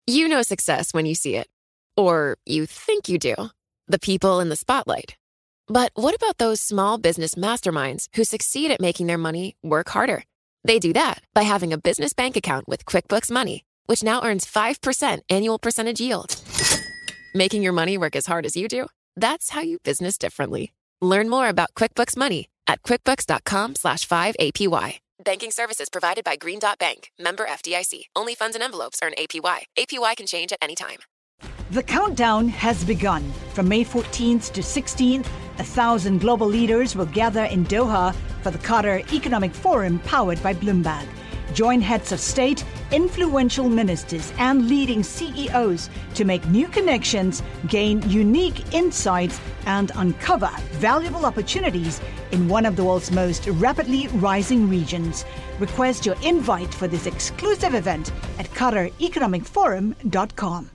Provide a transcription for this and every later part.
You know success when you see it. Or you think you do. The people in the spotlight. But what about those small business masterminds who succeed at making their money work harder? They do that by having a business bank account with QuickBooks Money, which now earns 5% annual percentage yield. Making your money work as hard as you do? That's how you business differently. Learn more about QuickBooks Money at quickbooks.com/5APY. Banking services provided by Green Dot Bank. Member FDIC. Only funds and envelopes earn APY. APY can change at any time. The countdown has begun. From May 14th to 16th, 1,000 global leaders will gather in Doha for the Qatar Economic Forum powered by Bloomberg. Join heads of state, influential ministers, and leading CEOs to make new connections, gain unique insights, and uncover valuable opportunities in one of the world's most rapidly rising regions. Request your invite for this exclusive event at QatarEconomicForum.com.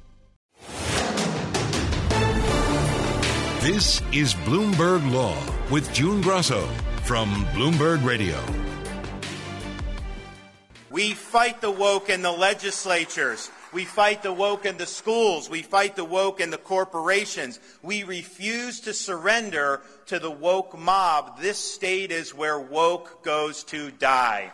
This is Bloomberg Law with June Grasso from Bloomberg Radio. We fight the woke in the legislatures. We fight the woke in the schools. We fight the woke in the corporations. We refuse to surrender to the woke mob. This state is where woke goes to die.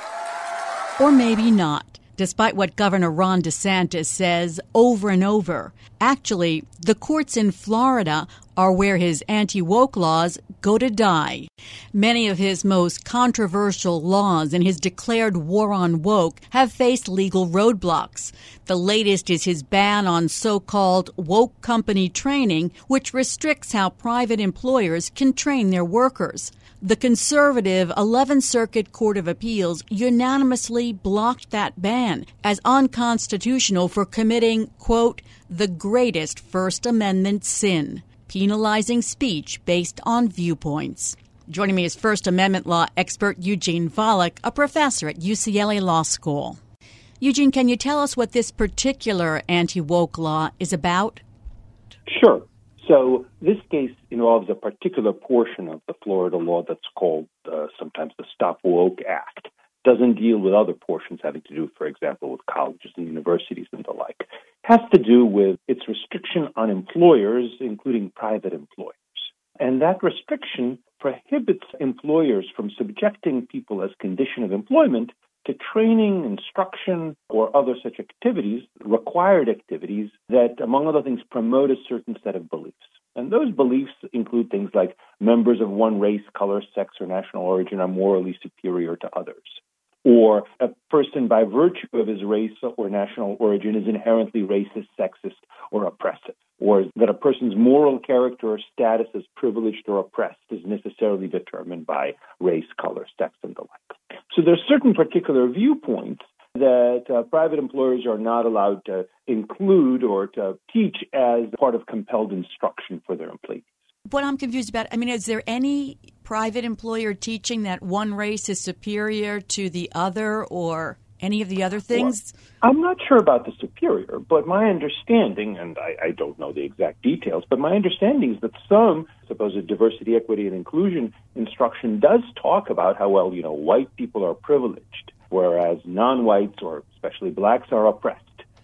Or maybe not. Despite what Governor Ron DeSantis says over and over. Actually, the courts in Florida are where his anti-woke laws go to die. Many of his most controversial laws and his declared war on woke have faced legal roadblocks. The latest is his ban on so-called woke company training, which restricts how private employers can train their workers. The conservative 11th Circuit Court of Appeals unanimously blocked that ban as unconstitutional for committing, quote, the greatest First Amendment sin, penalizing speech based on viewpoints. Joining me is First Amendment law expert Eugene Volokh, a professor at UCLA Law School. Eugene, can you tell us what this particular anti-woke law is about? Sure. So this case involves a particular portion of the Florida law that's called sometimes the Stop Woke Act. Doesn't deal with other portions having to do, for example, with colleges and universities and the like. Has to do with its restriction on employers, including private employers. And that restriction prohibits employers from subjecting people as condition of employment to training, instruction, or other such activities, required activities that, among other things, promote a certain set of beliefs. And those beliefs include things like members of one race, color, sex, or national origin are morally superior to others. Or a person by virtue of his race or national origin is inherently racist, sexist, or oppressive. Or that a person's moral character or status as privileged or oppressed is necessarily determined by race, color, sex, and the like. So there are certain particular viewpoints that private employers are not allowed to include or to teach as part of compelled instruction for their employees. What I'm confused about, is there any private employer teaching that one race is superior to the other or any of the other things? Well, I'm not sure about the superior, but my understanding, and I don't know the exact details, but my understanding is that some supposed diversity, equity, and inclusion instruction does talk about how, white people are privileged, whereas non-whites or especially blacks are oppressed,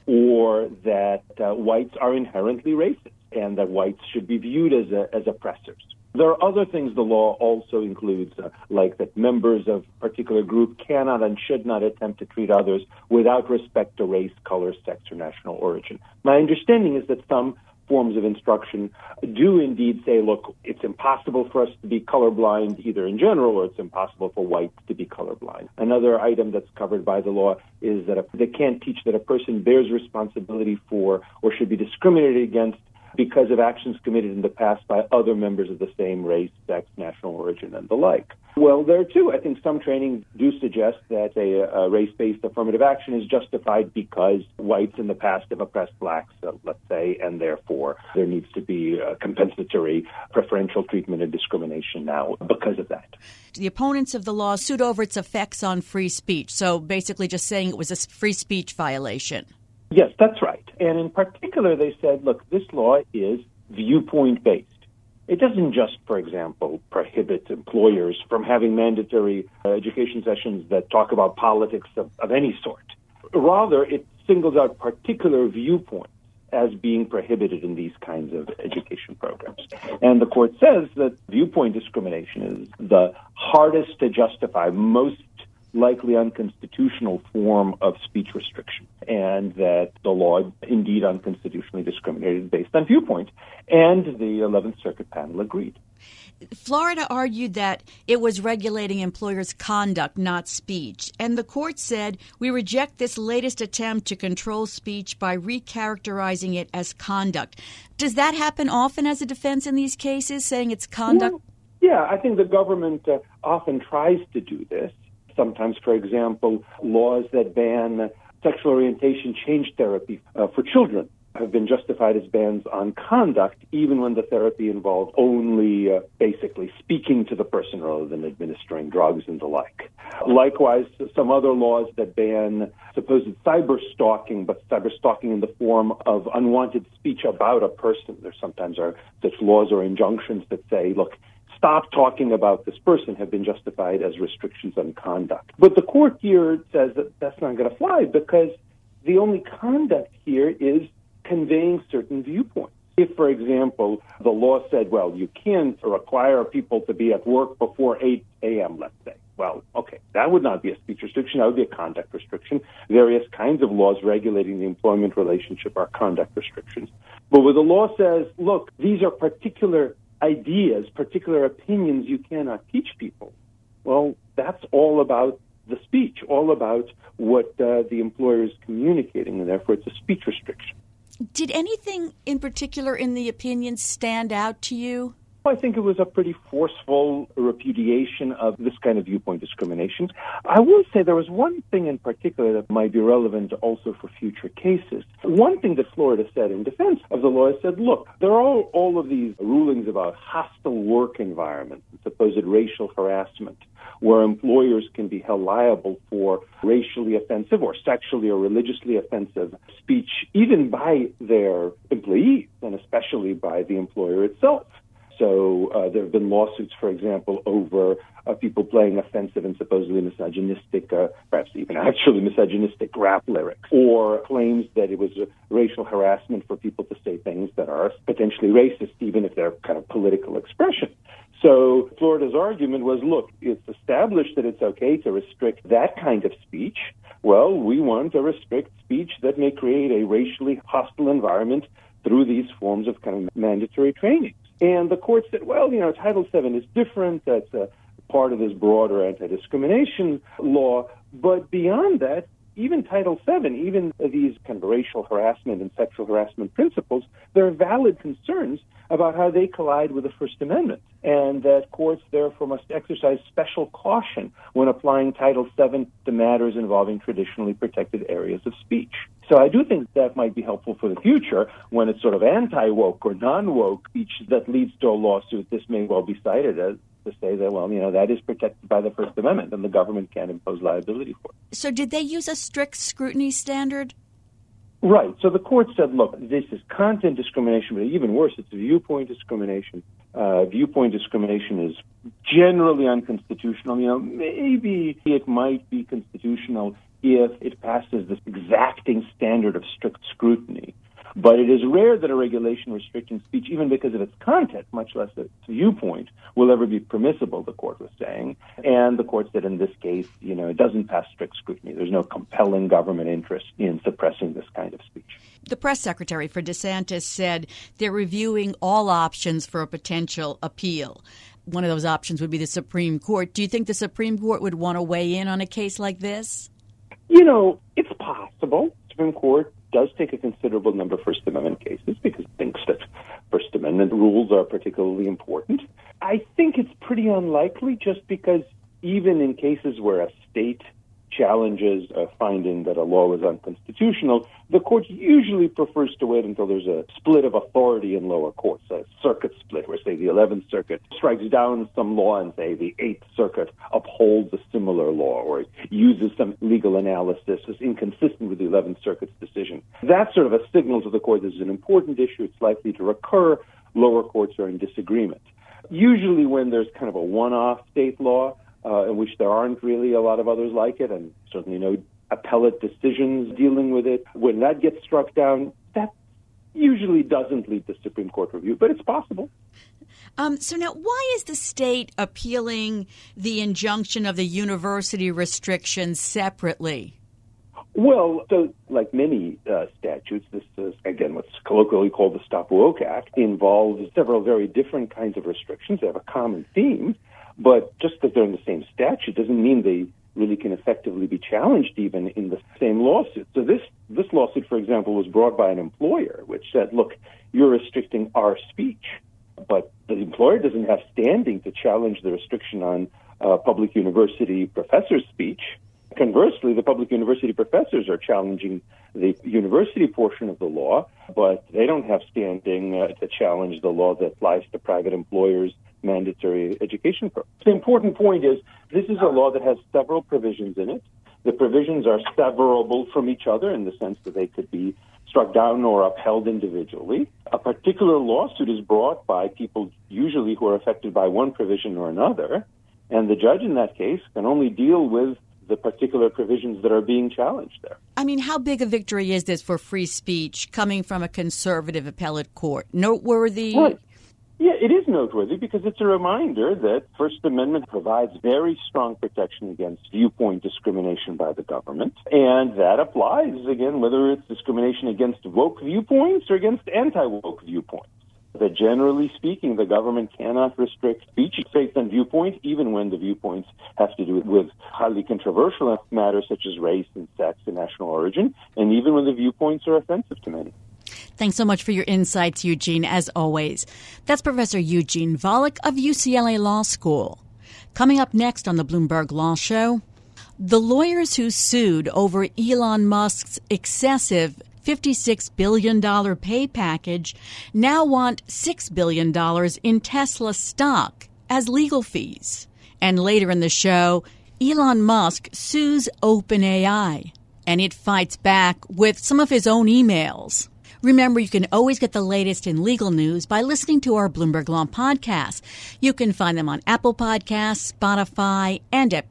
or that whites are inherently racist and that whites should be viewed as oppressors. There are other things the law also includes, like that members of a particular group cannot and should not attempt to treat others without respect to race, color, sex, or national origin. My understanding is that some forms of instruction do indeed say, look, it's impossible for us to be colorblind either in general or it's impossible for whites to be colorblind. Another item that's covered by the law is that they can't teach that a person bears responsibility for or should be discriminated against because of actions committed in the past by other members of the same race, sex, national origin, and the like. Well, there too, I think some trainings do suggest that a race-based affirmative action is justified because whites in the past have oppressed blacks, let's say, and therefore there needs to be compensatory preferential treatment and discrimination now because of that. The opponents of the law sued over its effects on free speech, so basically just saying it was a free speech violation. Yes, that's right. And in particular, they said, look, this law is viewpoint-based. It doesn't just, for example, prohibit employers from having mandatory education sessions that talk about politics of any sort. Rather, it singles out particular viewpoints as being prohibited in these kinds of education programs. And the court says that viewpoint discrimination is the hardest to justify, most likely unconstitutional form of speech restriction, and that the law indeed unconstitutionally discriminated based on viewpoint. And the 11th Circuit panel agreed. Florida argued that it was regulating employers' conduct, not speech. And the court said, we reject this latest attempt to control speech by recharacterizing it as conduct. Does that happen often as a defense in these cases, saying it's conduct? Well, yeah, I think the government often tries to do this. Sometimes, for example, laws that ban sexual orientation change therapy for children have been justified as bans on conduct, even when the therapy involved only basically speaking to the person rather than administering drugs and the like. Likewise, some other laws that ban supposed cyber stalking, but cyber stalking in the form of unwanted speech about a person. There sometimes are such laws or injunctions that say, look, stop talking about this person, have been justified as restrictions on conduct. But the court here says that that's not going to fly because the only conduct here is conveying certain viewpoints. If, for example, the law said, well, you can't require people to be at work before 8 a.m., let's say. Well, okay, that would not be a speech restriction. That would be a conduct restriction. Various kinds of laws regulating the employment relationship are conduct restrictions. But where the law says, look, these are particular ideas, particular opinions you cannot teach people, well, that's all about the speech, all about what the employer is communicating, and therefore it's a speech restriction. Did anything in particular in the opinion stand out to you? I think it was a pretty forceful repudiation of this kind of viewpoint discrimination. I will say there was one thing in particular that might be relevant also for future cases. One thing that Florida said in defense of the law said, look, there are all of these rulings about hostile work environments and supposed racial harassment, where employers can be held liable for racially offensive or sexually or religiously offensive speech, even by their employees and especially by the employer itself. So there have been lawsuits, for example, over people playing offensive and supposedly misogynistic, perhaps even actually misogynistic rap lyrics, or claims that it was racial harassment for people to say things that are potentially racist, even if they're kind of political expression. So Florida's argument was, look, it's established that it's okay to restrict that kind of speech. Well, we want to restrict speech that may create a racially hostile environment through these forms of kind of mandatory training. And the court said, well, Title VII is different. That's a part of this broader anti-discrimination law. But beyond that, even Title VII, even these kind of racial harassment and sexual harassment principles, there are valid concerns about how they collide with the First Amendment, and that courts therefore must exercise special caution when applying Title VII to matters involving traditionally protected areas of speech. So I do think that might be helpful for the future when it's sort of anti-woke or non-woke speech that leads to a lawsuit. This may well be cited as to say that, well, that is protected by the First Amendment and the government can't impose liability for it. So did they use a strict scrutiny standard? Right. So the court said, look, this is content discrimination, but even worse, it's viewpoint discrimination. Viewpoint discrimination is generally unconstitutional. Maybe it might be constitutional if it passes this exacting standard of strict scrutiny. But it is rare that a regulation restricting speech, even because of its content, much less its viewpoint, will ever be permissible, the court was saying. And the court said in this case, it doesn't pass strict scrutiny. There's no compelling government interest in suppressing this kind of speech. The press secretary for DeSantis said they're reviewing all options for a potential appeal. One of those options would be the Supreme Court. Do you think the Supreme Court would want to weigh in on a case like this? It's possible. The Supreme Court does take a considerable number of First Amendment cases because it thinks that First Amendment rules are particularly important. I think it's pretty unlikely just because even in cases where a state challenges a finding that a law is unconstitutional, the court usually prefers to wait until there's a split of authority in lower courts, a circuit split, where, say, the 11th Circuit strikes down some law and, say, the 8th Circuit upholds a similar law or uses some legal analysis as inconsistent with the 11th Circuit's decision. That's sort of a signal to the court this is an important issue. It's likely to recur. Lower courts are in disagreement. Usually when there's kind of a one-off state law, in which there aren't really a lot of others like it, and certainly no appellate decisions dealing with it. When that gets struck down, that usually doesn't lead to Supreme Court review, but it's possible. So now, why is the state appealing the injunction of the university restrictions separately? Well, so like many statutes, this is, again, what's colloquially called the Stop Woke Act, involves several very different kinds of restrictions. They have a common theme, but just that they're in the same statute doesn't mean they really can effectively be challenged even in the same lawsuit. So this lawsuit, for example, was brought by an employer, which said, look, you're restricting our speech, but the employer doesn't have standing to challenge the restriction on public university professors' speech. Conversely, the public university professors are challenging the university portion of the law, but they don't have standing to challenge the law that applies to private employers' mandatory education programs. The important point is this is a law that has several provisions in it. The provisions are severable from each other in the sense that they could be struck down or upheld individually. A particular lawsuit is brought by people usually who are affected by one provision or another, and the judge in that case can only deal with the particular provisions that are being challenged there. I mean, how big a victory is this for free speech coming from a conservative appellate court? Noteworthy? Right. Yeah, it is noteworthy because it's a reminder that First Amendment provides very strong protection against viewpoint discrimination by the government. And that applies, again, whether it's discrimination against woke viewpoints or against anti-woke viewpoints. That generally speaking, the government cannot restrict speech based on viewpoint, even when the viewpoints have to do with highly controversial matters such as race and sex and national origin, and even when the viewpoints are offensive to many. Thanks so much for your insights, Eugene, as always. That's Professor Eugene Volokh of UCLA Law School. Coming up next on the Bloomberg Law Show, the lawyers who sued over Elon Musk's excessive $56 billion pay package now want $6 billion in Tesla stock as legal fees. And later in the show, Elon Musk sues OpenAI, and it fights back with some of his own emails. Remember, you can always get the latest in legal news by listening to our Bloomberg Law podcasts. You can find them on Apple Podcasts, Spotify, and at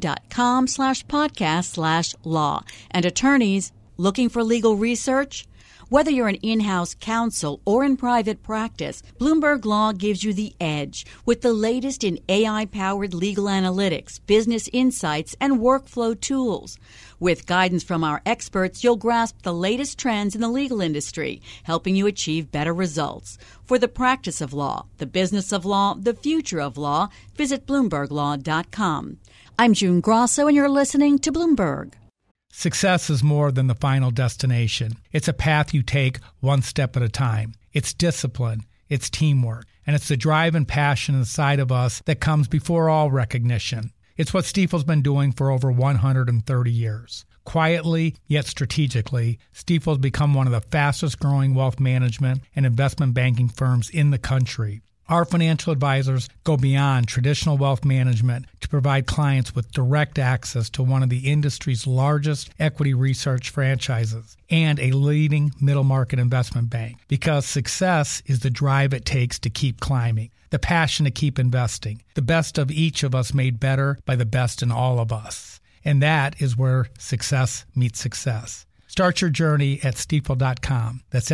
Bloomberg.com/podcast/law. And attorneys looking for legal research? Whether you're an in-house counsel or in private practice, Bloomberg Law gives you the edge with the latest in AI-powered legal analytics, business insights, and workflow tools. With guidance from our experts, you'll grasp the latest trends in the legal industry, helping you achieve better results. For the practice of law, the business of law, the future of law, visit BloombergLaw.com. I'm June Grosso, and you're listening to Bloomberg. Success is more than the final destination. It's a path you take one step at a time. It's discipline, it's teamwork, and it's the drive and passion inside of us that comes before all recognition. It's what Stifel's been doing for over 130 years. Quietly, yet strategically, Stifel's become one of the fastest growing wealth management and investment banking firms in the country. Our financial advisors go beyond traditional wealth management to provide clients with direct access to one of the industry's largest equity research franchises and a leading middle market investment bank. Because success is the drive it takes to keep climbing, the passion to keep investing, the best of each of us made better by the best in all of us. And that is where success meets success. Start your journey at Stifel.com. That's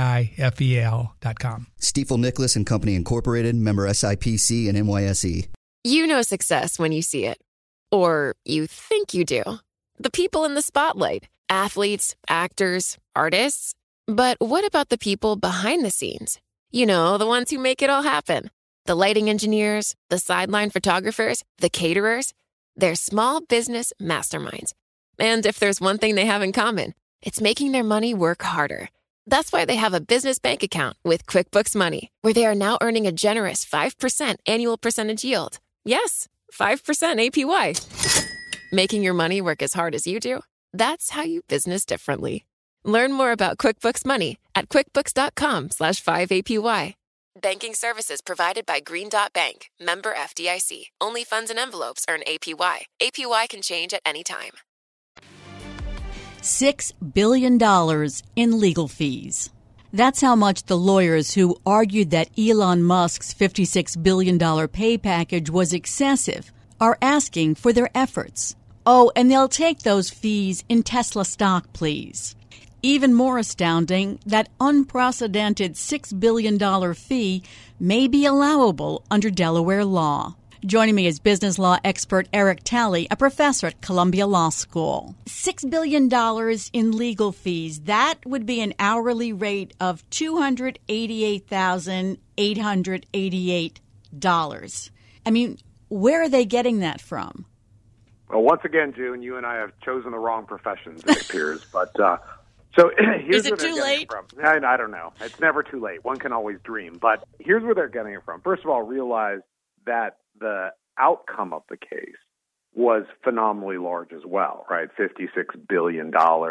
STIFEL.com. Stifel Nicholas and Company Incorporated, member SIPC and NYSE. You know success when you see it. Or you think you do. The people in the spotlight. Athletes, actors, artists. But what about the people behind the scenes? You know, the ones who make it all happen. The lighting engineers, the sideline photographers, the caterers. They're small business masterminds. And if there's one thing they have in common, it's making their money work harder. That's why they have a business bank account with QuickBooks Money, where they are now earning a generous 5% annual percentage yield. Yes, 5% APY. Making your money work as hard as you do? That's how you business differently. Learn more about QuickBooks Money at QuickBooks.com/5APY. Banking services provided by Green Dot Bank, member FDIC. Only funds and envelopes earn APY. APY can change at any time. $6 billion in legal fees. That's how much the lawyers who argued that Elon Musk's $56 billion pay package was excessive are asking for their efforts. Oh, and they'll take those fees in Tesla stock, please. Even more astounding, that unprecedented $6 billion fee may be allowable under Delaware law. Joining me is business law expert Eric Talley, a professor at Columbia Law School. $6 billion in legal fees. That would be an hourly rate of $288,888. I mean, where are they getting that from? Well, once again, June, you and I have chosen the wrong professions, it appears. But so here's where they're getting it from. I don't know. It's never too late. One can always dream. But here's where they're getting it from. First of all, realize that the outcome of the case was phenomenally large as well, right? $56 billion,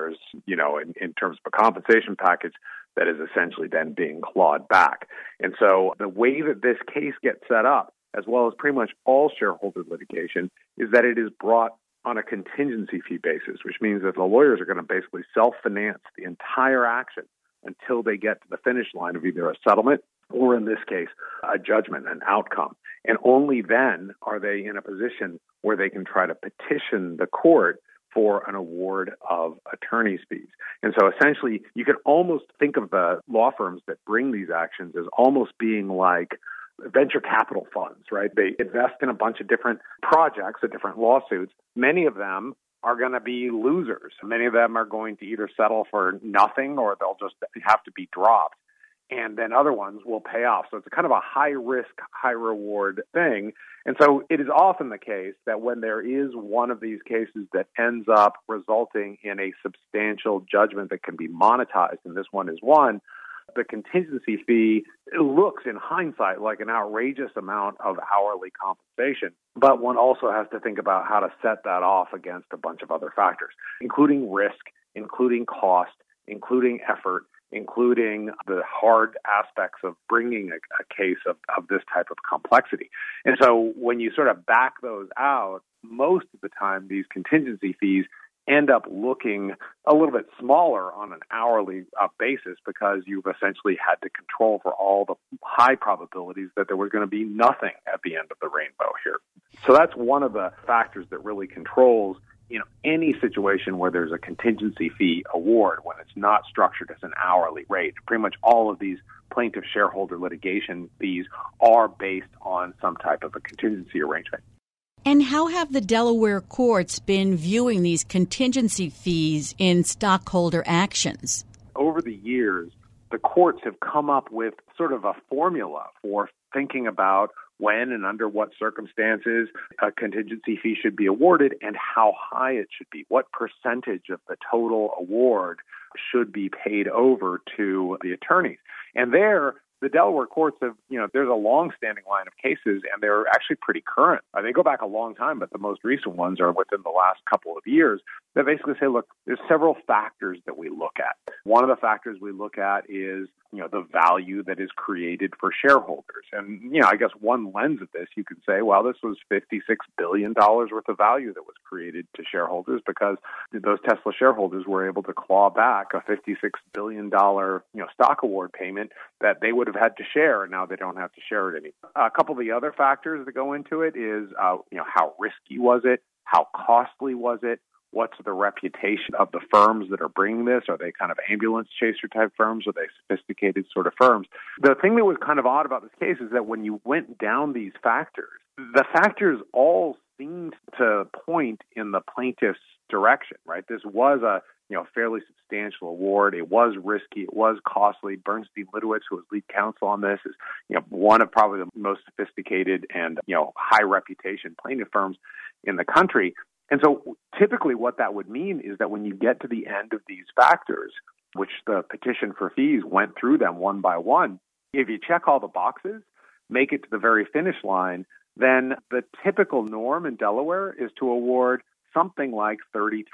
in terms of a compensation package that is essentially then being clawed back. And so the way that this case gets set up, as well as pretty much all shareholder litigation, is that it is brought on a contingency fee basis, which means that the lawyers are going to basically self-finance the entire action until they get to the finish line of either a settlement or, in this case, a judgment, an outcome. And only then are they in a position where they can try to petition the court for an award of attorney's fees. And so essentially, you can almost think of the law firms that bring these actions as almost being like venture capital funds, right? They invest in a bunch of different projects, different lawsuits. Many of them are going to be losers. Many of them are going to either settle for nothing or they'll just have to be dropped. And then other ones will pay off. So it's kind of a high-risk, high-reward thing. And so it is often the case that when there is one of these cases that ends up resulting in a substantial judgment that can be monetized, and this one is one, the contingency fee looks in hindsight like an outrageous amount of hourly compensation, but one also has to think about how to set that off against a bunch of other factors, including risk, including cost, including effort, including the hard aspects of bringing a case of this type of complexity. And so when you sort of back those out, most of the time these contingency fees end up looking a little bit smaller on an hourly basis because you've essentially had to control for all the high probabilities that there was going to be nothing at the end of the rainbow here. So that's one of the factors that really controls any situation where there's a contingency fee award when it's not structured as an hourly rate. Pretty much all of these plaintiff shareholder litigation fees are based on some type of a contingency arrangement. And how have the Delaware courts been viewing these contingency fees in stockholder actions? Over the years, the courts have come up with sort of a formula for thinking about when and under what circumstances a contingency fee should be awarded and how high it should be. What percentage of the total award should be paid over to the attorneys? And the Delaware courts have, there's a long-standing line of cases, and they're actually pretty current. They go back a long time, but the most recent ones are within the last couple of years that basically say, look, there's several factors that we look at. One of the factors we look at is, the value that is created for shareholders. And, I guess one lens of this, you could say, well, this was $56 billion worth of value that was created to shareholders because those Tesla shareholders were able to claw back a $56 billion, stock award payment that they would have had to share, and now they don't have to share it anymore. A couple of the other factors that go into it is, how risky was it? How costly was it? What's the reputation of the firms that are bringing this? Are they kind of ambulance chaser type firms? Are they sophisticated sort of firms? The thing that was kind of odd about this case is that when you went down these factors, the factors all seemed to point in the plaintiff's direction, right? This was a fairly substantial award. It was risky. It was costly. Bernstein Litowitz, who was lead counsel on this, is one of probably the most sophisticated and high reputation plaintiff firms in the country. And so typically what that would mean is that when you get to the end of these factors, which the petition for fees went through them one by one, if you check all the boxes, make it to the very finish line, then the typical norm in Delaware is to award something like 33%,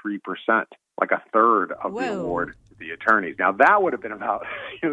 like a third of the award to the attorneys. Now that would have been about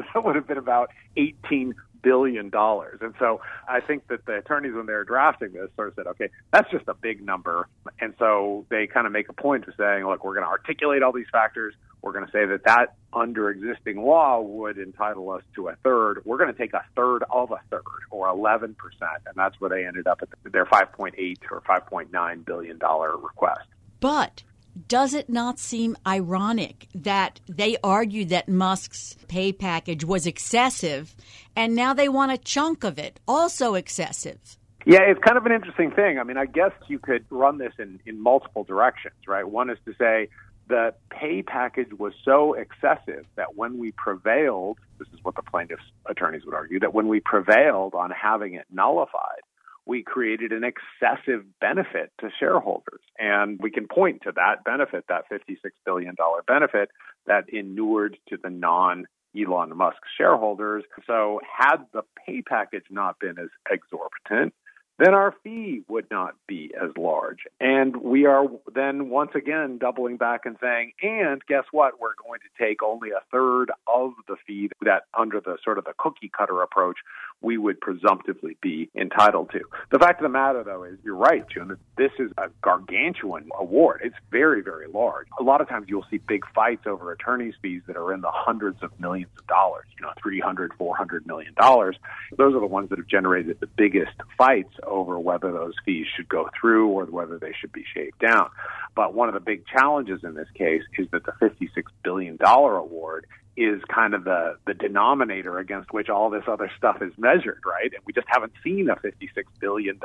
$18 billion. And so I think that the attorneys, when they're drafting this, sort of said, okay, that's just a big number. And so they kind of make a point of saying, look, we're going to articulate all these factors. We're going to say that under existing law would entitle us to a third. We're going to take a third of a third, or 11%. And that's where they ended up at their $5.8 or $5.9 billion request. But does it not seem ironic that they argued that Musk's pay package was excessive, and now they want a chunk of it, also excessive? Yeah, it's kind of an interesting thing. I mean, I guess you could run this in multiple directions, right? One is to say the pay package was so excessive that when we prevailed, this is what the plaintiff's attorneys would argue, that when we prevailed on having it nullified, we created an excessive benefit to shareholders. And we can point to that benefit, that $56 billion benefit that inured to the non-Elon Musk shareholders. So had the pay package not been as exorbitant, then our fee would not be as large. And we are then once again doubling back and saying, and guess what? We're going to take only a third of the fee that under the sort of the cookie cutter approach we would presumptively be entitled to. The fact of the matter, though, is you're right, June, that this is a gargantuan award. It's very, very large. A lot of times you'll see big fights over attorney's fees that are in the hundreds of millions of dollars, $300, $400 million. Those are the ones that have generated the biggest fights over whether those fees should go through or whether they should be shaved down. But one of the big challenges in this case is that the $56 billion award is kind of the denominator against which all this other stuff is measured, right? And we just haven't seen a $56 billion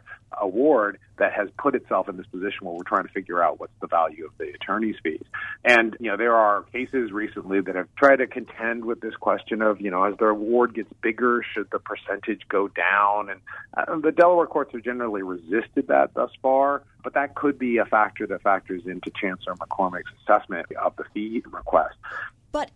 award that has put itself in this position where we're trying to figure out what's the value of the attorney's fees. And, there are cases recently that have tried to contend with this question of, as the award gets bigger, should the percentage go down? And the Delaware courts have generally resisted that thus far, but that could be a factor that factors into Chancellor McCormick's assessment of the fee request. But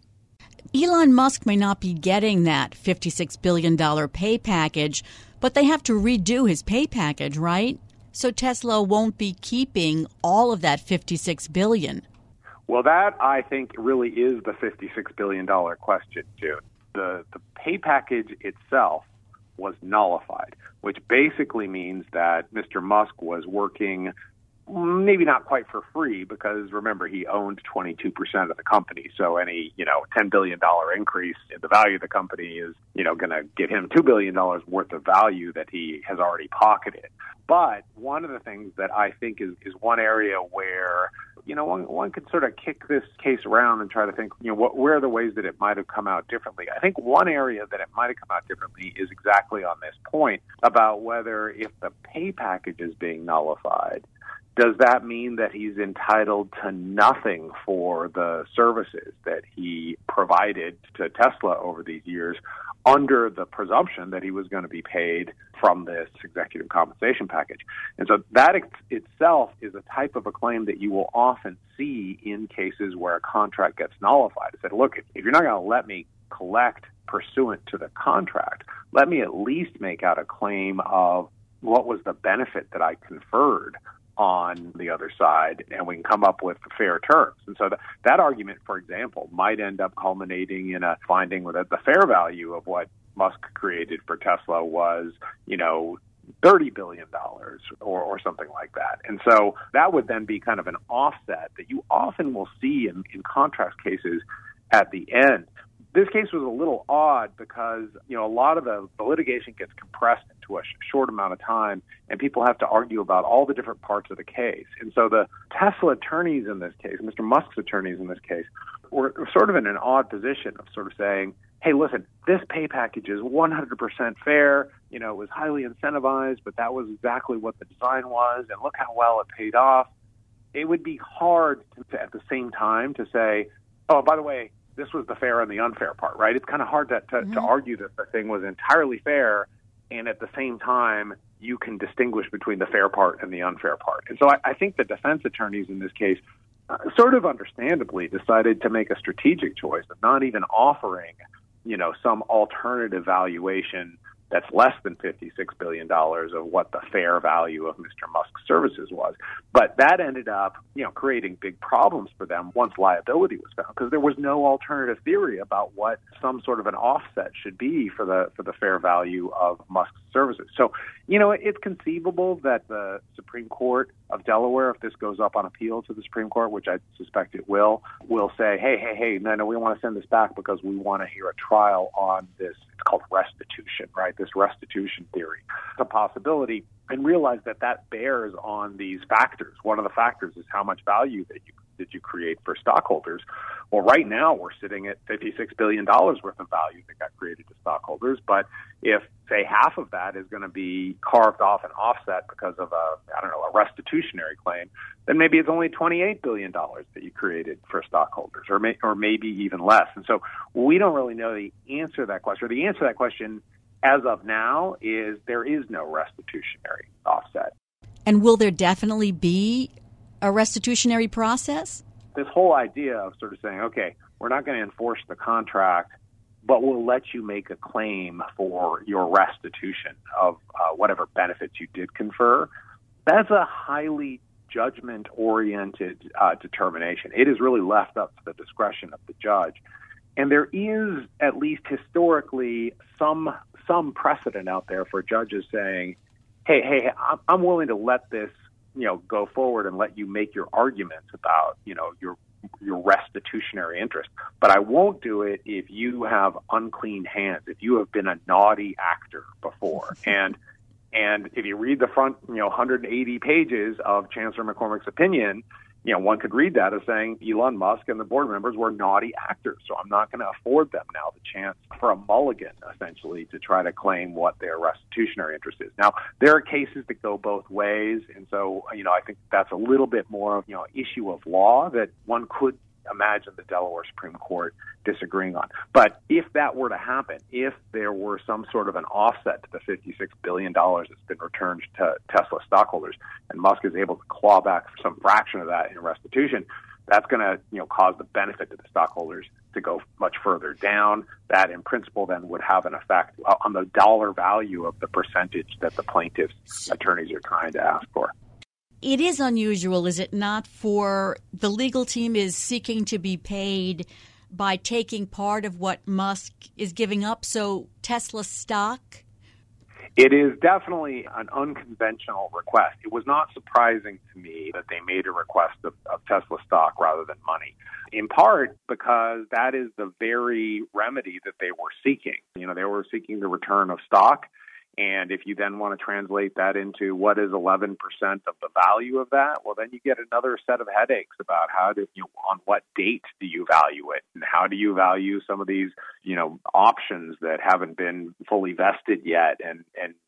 Elon Musk may not be getting that $56 billion pay package, but they have to redo his pay package, right? So Tesla won't be keeping all of that $56 billion. Well, that, I think, really is the $56 billion question, June. The pay package itself was nullified, which basically means that Mr. Musk was working maybe not quite for free because, remember, he owned 22% of the company. So any, $10 billion increase in the value of the company is, going to get him $2 billion worth of value that he has already pocketed. But one of the things that I think is one area where, one could sort of kick this case around and try to think, where are the ways that it might have come out differently? I think one area that it might have come out differently is exactly on this point about whether if the pay package is being nullified, does that mean that he's entitled to nothing for the services that he provided to Tesla over these years under the presumption that he was going to be paid from this executive compensation package? And so that itself is a type of a claim that you will often see in cases where a contract gets nullified. It said, look, if you're not going to let me collect pursuant to the contract, let me at least make out a claim of what was the benefit that I conferred on the other side, and we can come up with fair terms. And so that argument, for example, might end up culminating in a finding that the fair value of what Musk created for Tesla was, $30 billion or something like that. And so that would then be kind of an offset that you often will see in contract cases at the end. This case was a little odd because, a lot of the litigation gets compressed into a short amount of time, and people have to argue about all the different parts of the case. And so the Tesla attorneys in this case, Mr. Musk's attorneys in this case, were sort of in an odd position of sort of saying, hey, listen, this pay package is 100% fair. It was highly incentivized, but that was exactly what the design was, and look how well it paid off. It would be hard at the same time to say, oh, by the way, this was the fair and the unfair part, right? It's kind of hard to argue that the thing was entirely fair, and at the same time, you can distinguish between the fair part and the unfair part. And so I think the defense attorneys in this case sort of understandably decided to make a strategic choice of not even offering, some alternative valuation that's less than $56 billion of what the fair value of Mr. Musk's services was. But that ended up, creating big problems for them once liability was found, because there was no alternative theory about what some sort of an offset should be for the fair value of Musk's services. So, it's conceivable that the Supreme Court of Delaware, if this goes up on appeal to the Supreme Court, which I suspect it will say, hey, no, we want to send this back because we want to hear a trial on this. It's called restitution, right? This restitution theory. It's a possibility, and realize that bears on these factors. One of the factors is how much value that you create for stockholders. Well, right now we're sitting at $56 billion worth of value that got created to stockholders. But if, say, half of that is going to be carved off and offset because of a restitutionary claim, then maybe it's only $28 billion that you created for stockholders, or maybe even less. And so we don't really know the answer to that question. Or the answer to that question, as of now, is there is no restitutionary offset. And will there definitely be a restitutionary process? This whole idea of sort of saying, okay, we're not going to enforce the contract, but we'll let you make a claim for your restitution of whatever benefits you did confer, that's a highly judgment-oriented determination. It is really left up to the discretion of the judge. And there is, at least historically, some precedent out there for judges saying, hey, I'm willing to let this go forward and let you make your arguments about, your restitutionary interest. But I won't do it if you have unclean hands, if you have been a naughty actor before. And if you read the front, 180 pages of Chancellor McCormick's opinion, one could read that as saying Elon Musk and the board members were naughty actors. So I'm not going to afford them now the chance for a mulligan, essentially, to try to claim what their restitutionary interest is. Now, there are cases that go both ways. And so, I think that's a little bit more of, issue of law that one could imagine the Delaware Supreme Court disagreeing on. But if that were to happen, if there were some sort of an offset to the $56 billion that's been returned to Tesla stockholders, and Musk is able to claw back some fraction of that in restitution, that's going to cause the benefit to the stockholders to go much further down. That, in principle, then would have an effect on the dollar value of the percentage that the plaintiffs' attorneys are trying to ask for. It is unusual, is it not, for the legal team is seeking to be paid by taking part of what Musk is giving up, so Tesla stock? It is definitely an unconventional request. It was not surprising to me that they made a request of Tesla stock rather than money, in part because that is the very remedy that they were seeking. They were seeking the return of stock. And if you then want to translate that into what is 11% of the value of that, well, then you get another set of headaches about on what date do you value it, and how do you value some of these, options that haven't been fully vested yet, and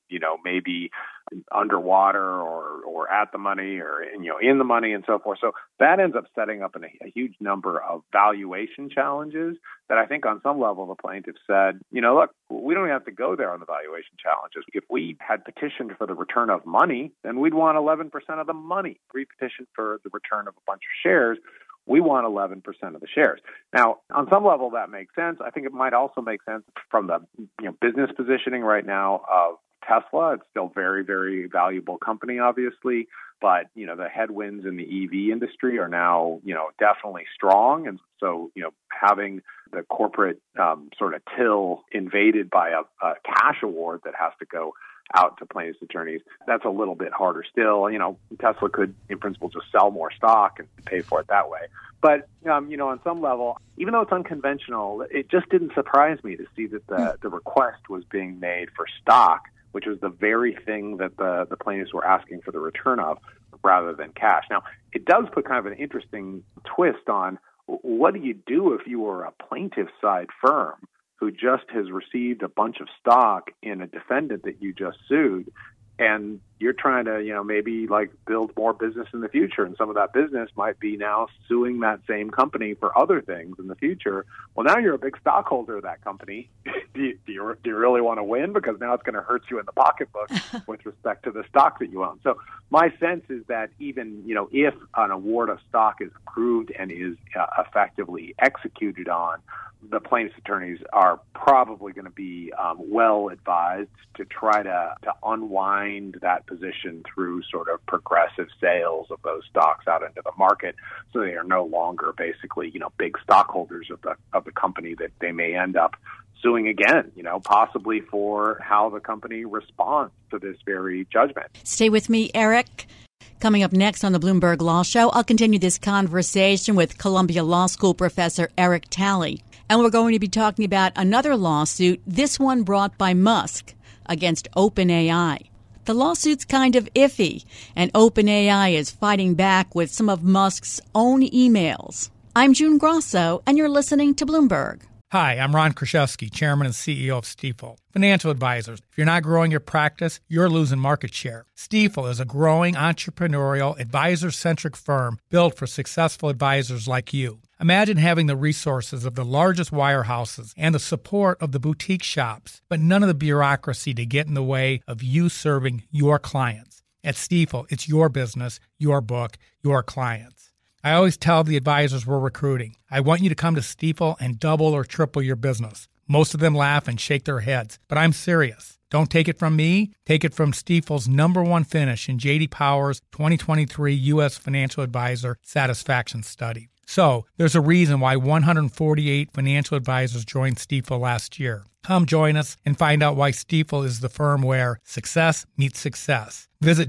maybe underwater or at the money or in the money and so forth. So that ends up setting up a huge number of valuation challenges that I think on some level the plaintiffs said, look, we don't have to go there on the valuation challenges. If we had petitioned for the return of money, then we'd want 11% of the money. If we petitioned for the return of a bunch of shares, we want 11% of the shares. Now, on some level, that makes sense. I think it might also make sense from the business positioning right now of Tesla. It's still very, very valuable company, obviously, but the headwinds in the EV industry are now definitely strong, and so having the corporate sort of till invaded by a cash award that has to go out to plaintiffs' attorneys, that's a little bit harder still. Tesla could, in principle, just sell more stock and pay for it that way. But, on some level, even though it's unconventional, it just didn't surprise me to see that the request was being made for stock, which was the very thing that the plaintiffs were asking for the return of, rather than cash. Now, it does put kind of an interesting twist on what do you do if you were a plaintiff side firm who just has received a bunch of stock in a defendant that you just sued, and you're trying to, maybe build more business in the future, and some of that business might be now suing that same company for other things in the future. Well, now you're a big stockholder of that company. Do you really want to win? Because now it's going to hurt you in the pocketbook with respect to the stock that you own. So my sense is that even, if an award of stock is approved and is effectively executed on, the plaintiff's attorneys are probably going to be well advised to try to unwind that position through sort of progressive sales of those stocks out into the market, so they are no longer basically big stockholders of the company that they may end up suing again, possibly for how the company responds to this very judgment. Stay with me, Eric. Coming up next on the Bloomberg Law Show, I'll continue this conversation with Columbia Law School professor Eric Talley. And we're going to be talking about another lawsuit, this one brought by Musk against OpenAI. The lawsuit's kind of iffy, and OpenAI is fighting back with some of Musk's own emails. I'm June Grosso, and you're listening to Bloomberg. Hi, I'm Ron Kruszewski, Chairman and CEO of Stifel. Financial advisors, if you're not growing your practice, you're losing market share. Stifel is a growing, entrepreneurial, advisor-centric firm built for successful advisors like you. Imagine having the resources of the largest wirehouses and the support of the boutique shops, but none of the bureaucracy to get in the way of you serving your clients. At Stifel, it's your business, your book, your clients. I always tell the advisors we're recruiting, I want you to come to Stifel and double or triple your business. Most of them laugh and shake their heads, but I'm serious. Don't take it from me. Take it from Stifel's #1 finish in J.D. Power's 2023 U.S. Financial Advisor Satisfaction Study. So, there's a reason why 148 financial advisors joined Stifel last year. Come join us and find out why Stifel is the firm where success meets success. Visit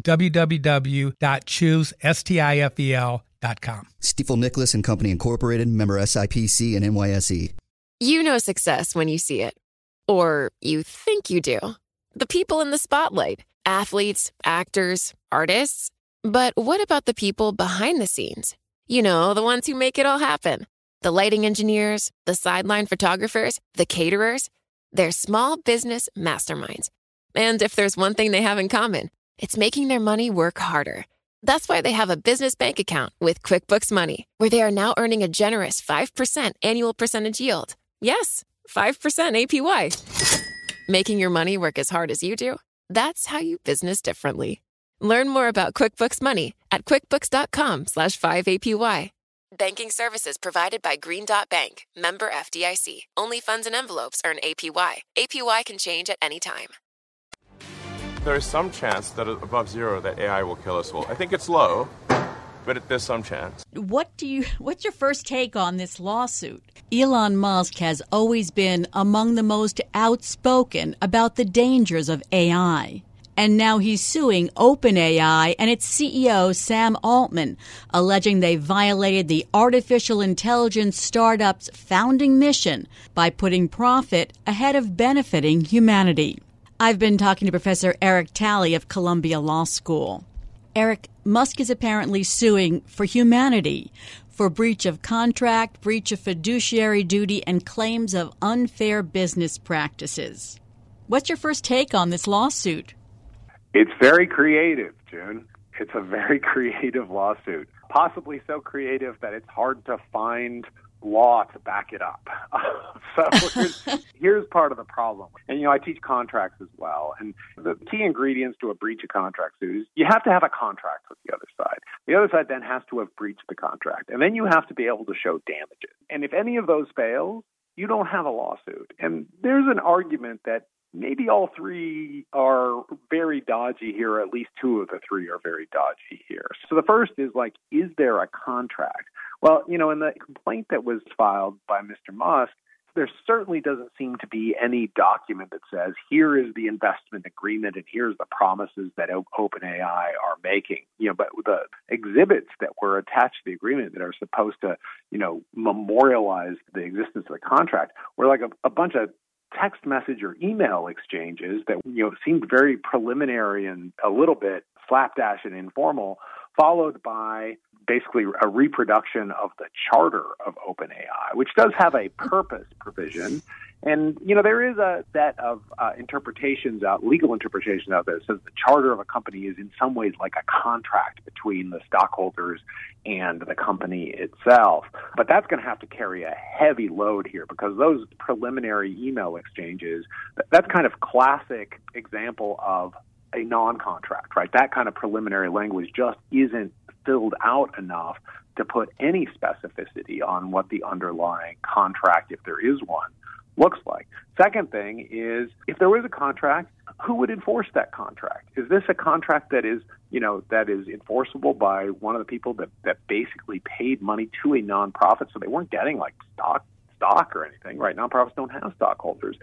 www.choosestifel.com. Stifel Nicholas and Company Incorporated, member SIPC and NYSE. You know success when you see it. Or you think you do. The people in the spotlight. Athletes, actors, artists. But what about the people behind the scenes? You know, the ones who make it all happen. The lighting engineers, the sideline photographers, the caterers. They're small business masterminds. And if there's one thing they have in common, it's making their money work harder. That's why they have a business bank account with QuickBooks Money, where they are now earning a generous 5% annual percentage yield. Yes, 5% APY. Making your money work as hard as you do? That's how you business differently. Learn more about QuickBooks Money at quickbooks.com/5APY. Banking services provided by Green Dot Bank, member FDIC. Only funds and envelopes earn APY. APY can change at any time. There is some chance that above zero that AI will kill us all. I think it's low, but there's some chance. What's your first take on this lawsuit? Elon Musk has always been among the most outspoken about the dangers of AI. And now he's suing OpenAI and its CEO, Sam Altman, alleging they violated the artificial intelligence startup's founding mission by putting profit ahead of benefiting humanity. I've been talking to Professor Eric Talley of Columbia Law School. Eric, Musk is apparently suing for humanity, for breach of contract, breach of fiduciary duty, and claims of unfair business practices. What's your first take on this lawsuit? It's very creative, June. It's a very creative lawsuit, possibly so creative that it's hard to find law to back it up. So here's part of the problem. And, I teach contracts as well. And the key ingredients to a breach of contract suit is you have to have a contract with the other side. The other side then has to have breached the contract. And then you have to be able to show damages. And if any of those fails, you don't have a lawsuit. And there's an argument that maybe all three are very dodgy here, or at least two of the three are very dodgy here. So the first is is there a contract? Well, in the complaint that was filed by Mr. Musk, there certainly doesn't seem to be any document that says, here is the investment agreement and here's the promises that OpenAI are making. But the exhibits that were attached to the agreement that are supposed to, memorialize the existence of the contract were a bunch of text message or email exchanges that seemed very preliminary and a little bit slapdash and informal, followed by basically a reproduction of the charter of OpenAI, which does have a purpose provision. And, there is a set of legal interpretations out there that says the charter of a company is in some ways like a contract between the stockholders and the company itself. But that's going to have to carry a heavy load here because those preliminary email exchanges, that's kind of classic example of a non-contract, right? That kind of preliminary language just isn't filled out enough to put any specificity on what the underlying contract, if there is one, looks like. Second thing is, if there was a contract, who would enforce that contract? Is this a contract that is enforceable by one of the people that basically paid money to a nonprofit, so they weren't getting stock stock or anything, right? Nonprofits don't have stockholders.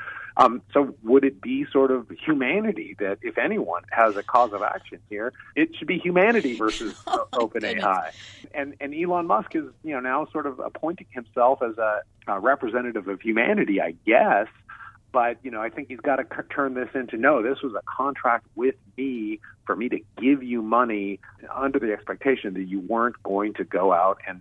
So would it be sort of humanity that, if anyone has a cause of action here, it should be humanity versus OpenAI? And Elon Musk is, now sort of appointing himself as a representative of humanity, I guess. But, I think he's got to turn this into, no, this was a contract with me for me to give you money under the expectation that you weren't going to go out and,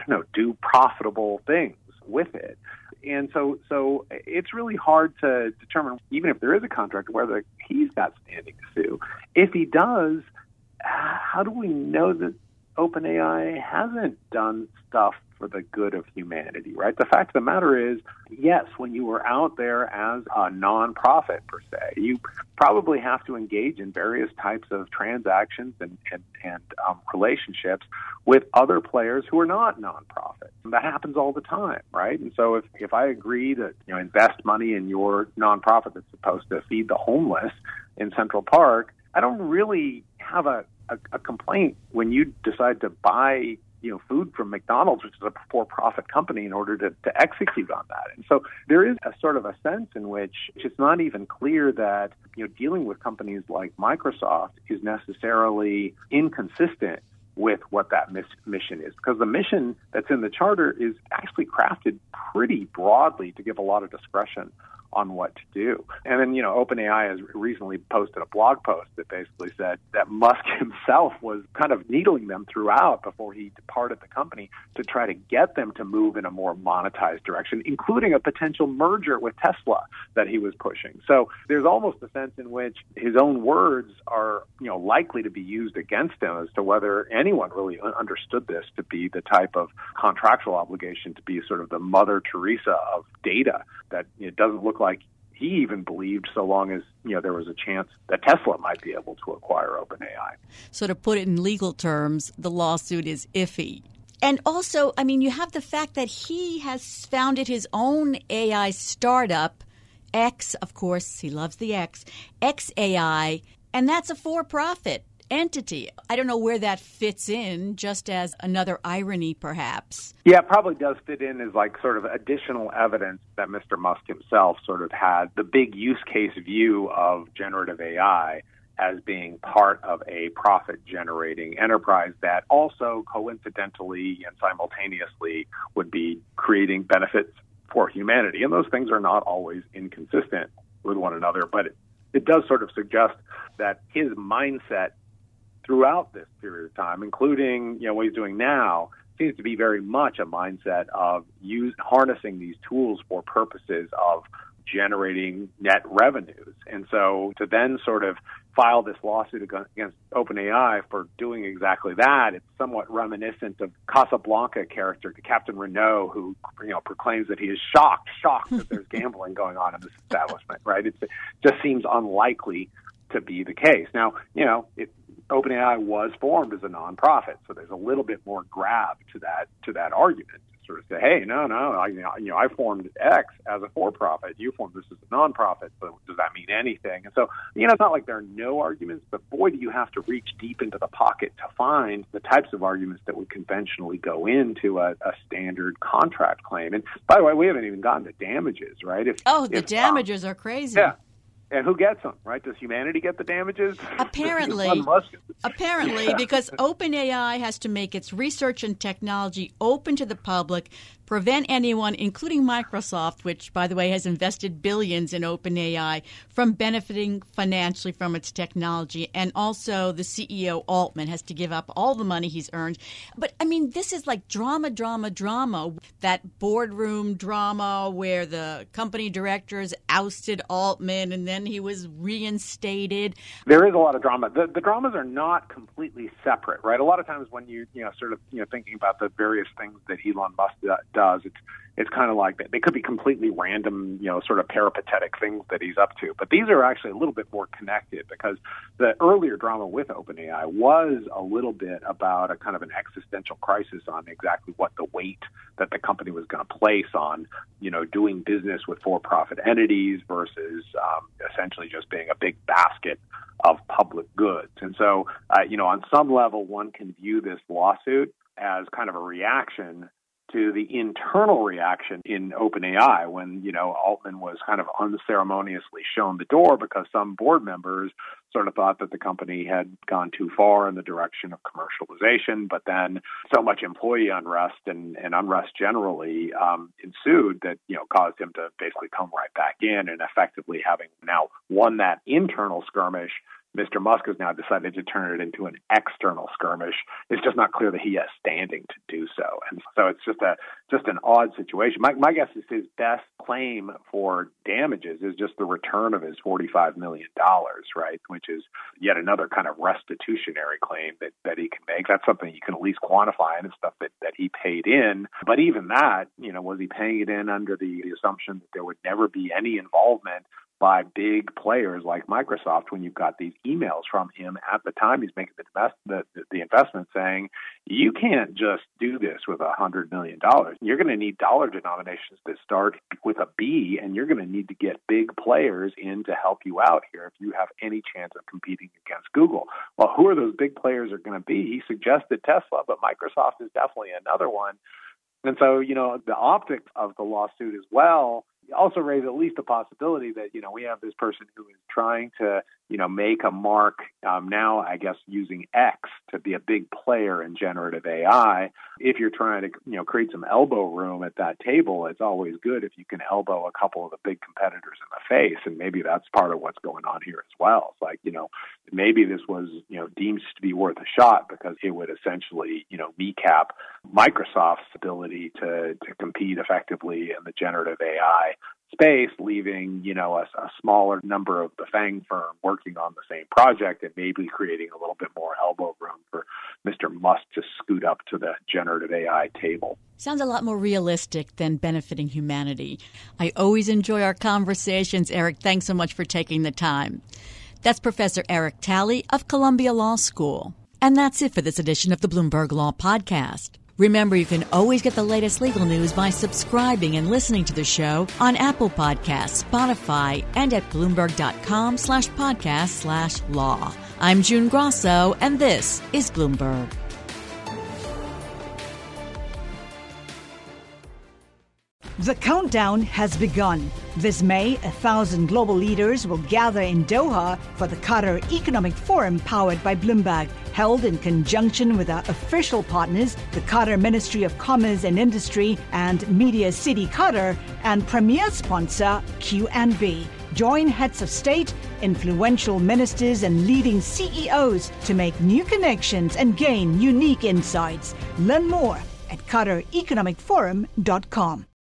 do profitable things with it. And so it's really hard to determine, even if there is a contract, whether he's got standing to sue. If he does, how do we know that OpenAI hasn't done stuff for the good of humanity, right? The fact of the matter is, yes, when you were out there as a nonprofit, per se, you probably have to engage in various types of transactions and relationships with other players who are not nonprofits. That happens all the time, right? And so if I agree to invest money in your nonprofit that's supposed to feed the homeless in Central Park, I don't really have a complaint when you decide to buy food from McDonald's, which is a for-profit company, in order to execute on that. And so there is a sort of a sense in which it's not even clear that dealing with companies like Microsoft is necessarily inconsistent with what that mission is, because the mission that's in the charter is actually crafted pretty broadly to give a lot of discretion on what to do. And then, OpenAI has recently posted a blog post that basically said that Musk himself was kind of needling them throughout before he departed the company to try to get them to move in a more monetized direction, including a potential merger with Tesla that he was pushing. So there's almost a sense in which his own words are, likely to be used against him as to whether anyone really understood this to be the type of contractual obligation to be sort of the Mother Teresa of data that it doesn't look like he even believed, so long as there was a chance that Tesla might be able to acquire OpenAI. So to put it in legal terms, the lawsuit is iffy. And also, you have the fact that he has founded his own AI startup, X, of course, he loves the X, XAI, and that's a for-profit entity. I don't know where that fits in, just as another irony, perhaps. Yeah, it probably does fit in as like sort of additional evidence that Mr. Musk himself sort of had the big use case view of generative AI as being part of a profit-generating enterprise that also coincidentally and simultaneously would be creating benefits for humanity. And those things are not always inconsistent with one another, but it does sort of suggest that his mindset throughout this period of time, including what he's doing now, seems to be very much a mindset of harnessing these tools for purposes of generating net revenues. And so to then sort of file this lawsuit against OpenAI for doing exactly that, it's somewhat reminiscent of Casablanca character Captain Renault, who proclaims that he is shocked that there's gambling going on in this establishment, right? It just seems unlikely to be the case. Now, OpenAI was formed as a nonprofit, so there's a little bit more grab to that argument. Sort of say, hey, no, I formed X as a for-profit. You formed this as a nonprofit, so does that mean anything? And so, it's not like there are no arguments, but boy, do you have to reach deep into the pocket to find the types of arguments that would conventionally go into a standard contract claim. And by the way, we haven't even gotten to damages, right? The damages are crazy. Yeah. And who gets them, right? Does humanity get the damages? Apparently, because OpenAI has to make its research and technology open to the public, prevent anyone, including Microsoft, which, by the way, has invested billions in OpenAI, from benefiting financially from its technology. And also the CEO, Altman, has to give up all the money he's earned. But, this is like drama. That boardroom drama where the company directors ousted Altman and then he was reinstated. There is a lot of drama. The dramas are not completely separate, right? A lot of times when you thinking about the various things that Elon Musk does, it's kind of like that. They could be completely random, sort of peripatetic things that he's up to. But these are actually a little bit more connected, because the earlier drama with OpenAI was a little bit about a kind of an existential crisis on exactly what the weight that the company was going to place on, doing business with for-profit entities versus essentially just being a big basket of public goods. And so, on some level, one can view this lawsuit as kind of a reaction to the internal reaction in OpenAI when, Altman was kind of unceremoniously shown the door because some board members sort of thought that the company had gone too far in the direction of commercialization, but then so much employee unrest and unrest generally ensued that, caused him to basically come right back in, and effectively having now won that internal skirmish, Mr. Musk has now decided to turn it into an external skirmish. It's just not clear that he has standing to do so. And so it's just an odd situation. My guess is his best claim for damages is just the return of his $45 million, right, which is yet another kind of restitutionary claim that he can make. That's something you can at least quantify, and it's stuff that he paid in. But even that, was he paying it in under the assumption that there would never be any involvement by big players like Microsoft when you've got these emails from him at the time he's making the investment saying, you can't just do this with $100 million. You're going to need dollar denominations that start with a B, and you're going to need to get big players in to help you out here if you have any chance of competing against Google. Well, who are those big players are going to be? He suggested Tesla, but Microsoft is definitely another one. And so, the optics of the lawsuit as well also raise at least the possibility that, we have this person who is trying to, make a mark now, I guess, using X to be a big player in generative AI. If you're trying to, create some elbow room at that table, it's always good if you can elbow a couple of the big competitors in the face. And maybe that's part of what's going on here as well. It's like, maybe this was, deemed to be worth a shot because it would essentially, kneecap Microsoft's ability to compete effectively in the generative AI space, leaving, a smaller number of the FANG firm working on the same project and maybe creating a little bit more elbow room for Mr. Musk to scoot up to the generative AI table. Sounds a lot more realistic than benefiting humanity. I always enjoy our conversations, Eric. Thanks so much for taking the time. That's Professor Eric Talley of Columbia Law School. And that's it for this edition of the Bloomberg Law Podcast. Remember, you can always get the latest legal news by subscribing and listening to the show on Apple Podcasts, Spotify, and at Bloomberg.com/podcast/law. I'm June Grosso, and this is Bloomberg. The countdown has begun. This May, 1,000 global leaders will gather in Doha for the Qatar Economic Forum powered by Bloomberg, held in conjunction with our official partners, the Qatar Ministry of Commerce and Industry and Media City Qatar, and premier sponsor QNB. Join heads of state, influential ministers, and leading CEOs to make new connections and gain unique insights. Learn more at QatarEconomicForum.com.